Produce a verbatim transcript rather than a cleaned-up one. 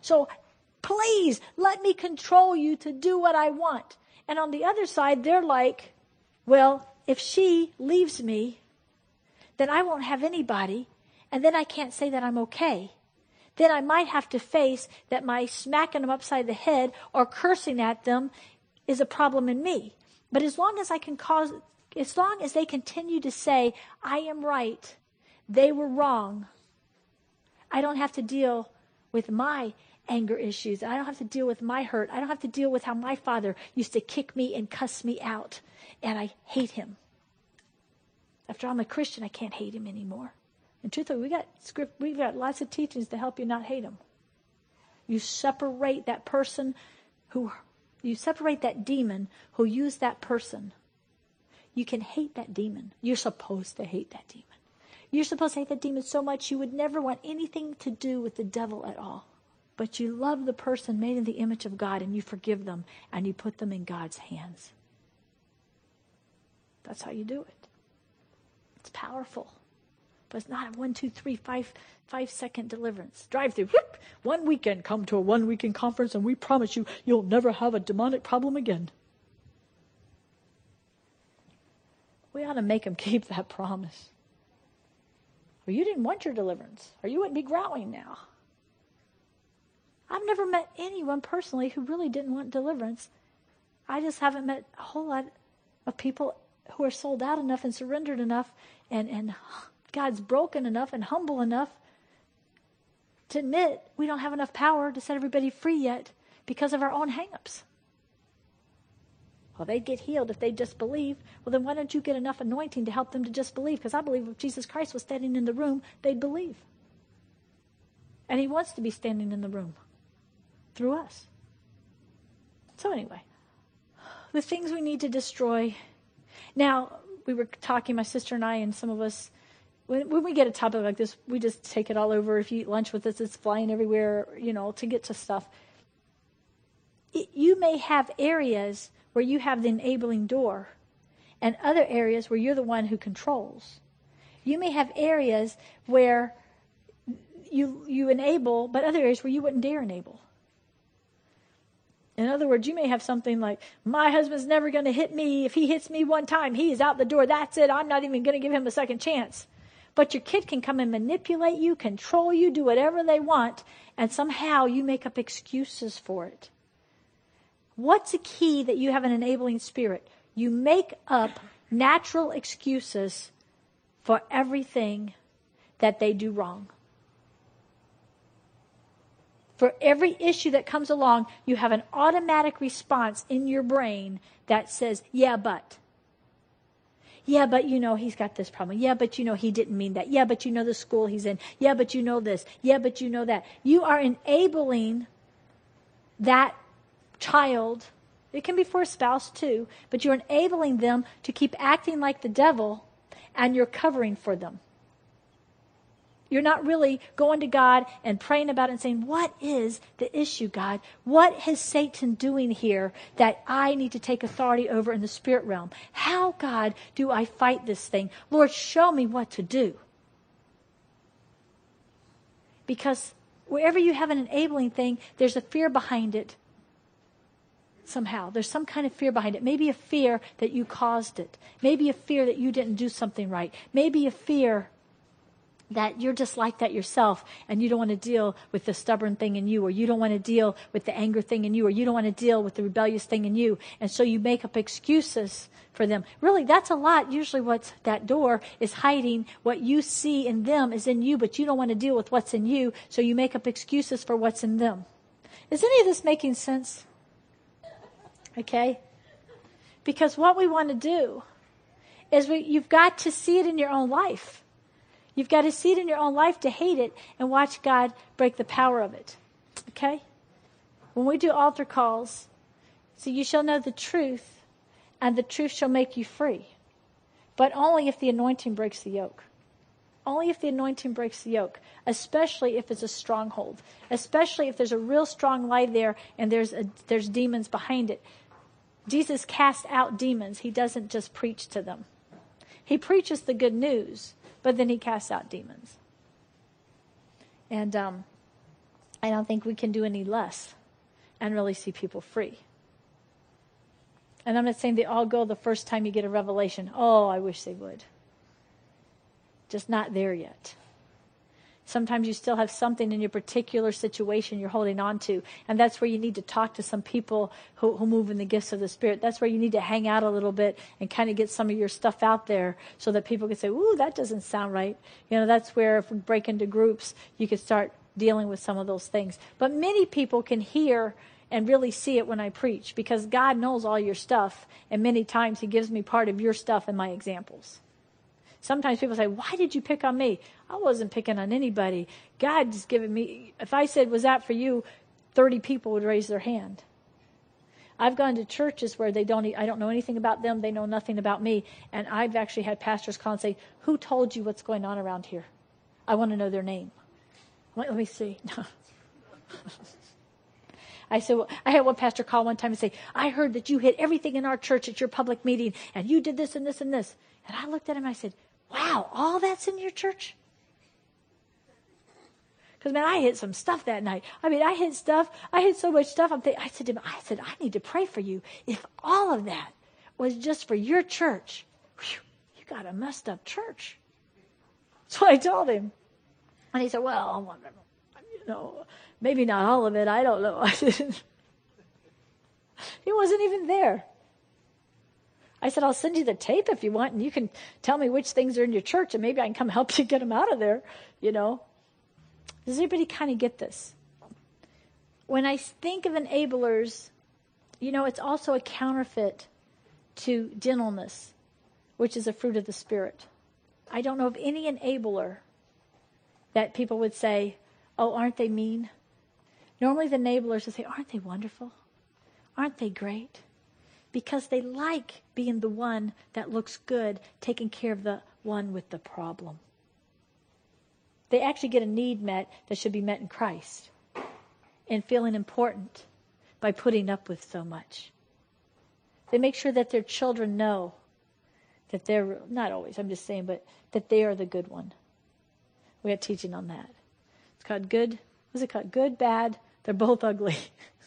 So please let me control you to do what I want. And on the other side, they're like, well, if she leaves me, then I won't have anybody. And then I can't say that I'm okay. Then I might have to face that my smacking them upside the head or cursing at them is a problem in me. But as long as I can cause, as long as they continue to say, I am right, they were wrong, I don't have to deal with my anger issues. I don't have to deal with my hurt. I don't have to deal with how my father used to kick me and cuss me out. And I hate him. After I'm a Christian, I can't hate him anymore. And truthfully, we got script, we've got lots of teachings to help you not hate him. You separate that person who, you separate that demon who used that person. You can hate that demon. You're supposed to hate that demon. You're supposed to hate that demon so much you would never want anything to do with the devil at all. But you love the person made in the image of God, and you forgive them, and you put them in God's hands. That's how you do it. It's powerful. But it's not a one, two, three, five, five second deliverance. Drive through. Whoop, one weekend, come to a one weekend conference, and we promise you, you'll never have a demonic problem again. We ought to make them keep that promise. Or you didn't want your deliverance, or you wouldn't be growling now. I've never met anyone personally who really didn't want deliverance. I just haven't met a whole lot of people who are sold out enough and surrendered enough and, and God's broken enough and humble enough to admit we don't have enough power to set everybody free yet because of our own hang-ups. Well, they'd get healed if they just believe. Well, then why don't you get enough anointing to help them to just believe? Because I believe if Jesus Christ was standing in the room, they'd believe. And he wants to be standing in the room through us. So anyway, the things we need to destroy. Now, we were talking, my sister and I, and some of us, when, when we get a topic like this, we just take it all over. If you eat lunch with us, it's flying everywhere, you know, to get to stuff. It, you may have areas where you have the enabling door and other areas where you're the one who controls. You may have areas where you you enable, but other areas where you wouldn't dare enable. In other words, you may have something like, my husband's never going to hit me. If he hits me one time, he is out the door. That's it. I'm not even going to give him a second chance. But your kid can come and manipulate you, control you, do whatever they want, and somehow you make up excuses for it. What's the key that you have an enabling spirit? You make up natural excuses for everything that they do wrong. For every issue that comes along, you have an automatic response in your brain that says, yeah, but. Yeah, but you know he's got this problem. Yeah, but you know he didn't mean that. Yeah, but you know the school he's in. Yeah, but you know this. Yeah, but you know that. You are enabling that child. It can be for a spouse too, but you're enabling them to keep acting like the devil, and you're covering for them. You're not really going to God and praying about it and saying, what is the issue, God? What is Satan doing here that I need to take authority over in the spirit realm? How, God, do I fight this thing? Lord, show me what to do. Because wherever you have an enabling thing, there's a fear behind it. Somehow, there's some kind of fear behind it. Maybe a fear that you caused it. Maybe a fear that you didn't do something right. Maybe a fear that you're just like that yourself and you don't want to deal with the stubborn thing in you, or you don't want to deal with the anger thing in you, or you don't want to deal with the rebellious thing in you. And so you make up excuses for them. Really, that's a lot. Usually what that door is hiding, what you see in them is in you, but you don't want to deal with what's in you, so you make up excuses for what's in them. Is any of this making sense? Okay? Because what we want to do is we, you've got to see it in your own life. You've got to see it in your own life to hate it and watch God break the power of it. Okay? When we do altar calls, so you shall know the truth, and the truth shall make you free. But only if the anointing breaks the yoke. Only if the anointing breaks the yoke. Especially if it's a stronghold. Especially if there's a real strong lie there and there's a, there's demons behind it. Jesus cast out demons. He doesn't just preach to them. He preaches the good news, but then he casts out demons. And um, I don't think we can do any less and really see people free. And I'm not saying they all go the first time you get a revelation. Oh, I wish they would. Just not there yet. Sometimes you still have something in your particular situation you're holding on to. And that's where you need to talk to some people who, who move in the gifts of the Spirit. That's where you need to hang out a little bit and kind of get some of your stuff out there so that people can say, ooh, that doesn't sound right. You know, that's where if we break into groups, you can start dealing with some of those things. But many people can hear and really see it when I preach because God knows all your stuff. And many times he gives me part of your stuff in my examples. Sometimes people say, why did you pick on me? I wasn't picking on anybody. God just given me, if I said, was that for you? thirty people would raise their hand. I've gone to churches where they don't, I don't know anything about them. They know nothing about me. And I've actually had pastors call and say, who told you what's going on around here? I want to know their name. Let, let me see. I said, well, I had one pastor call one time and say, I heard that you hit everything in our church at your public meeting and you did this and this and this. And I looked at him and I said, wow, all that's in your church? Because, man, I hit some stuff that night. I mean, I hit stuff. I hit so much stuff. I'm thinking, I said to him, I said, I need to pray for you. If all of that was just for your church, whew, you got a messed up church. That's what I told him. And he said, well, you know, maybe not all of it. I don't know. I didn't. He wasn't even there. I said, I'll send you the tape if you want, and you can tell me which things are in your church, and maybe I can come help you get them out of there, you know. Does anybody kind of get this? When I think of enablers, you know, it's also a counterfeit to gentleness, which is a fruit of the Spirit. I don't know of any enabler that people would say, oh, aren't they mean? Normally the enablers would say, aren't they wonderful? Aren't they great? Because they like being the one that looks good, taking care of the one with the problem. They actually get a need met that should be met in Christ and feeling important by putting up with so much. They make sure that their children know that they're, not always, I'm just saying, but that they are the good one. We had teaching on that. It's called good, what's it called? Good, bad, they're both ugly.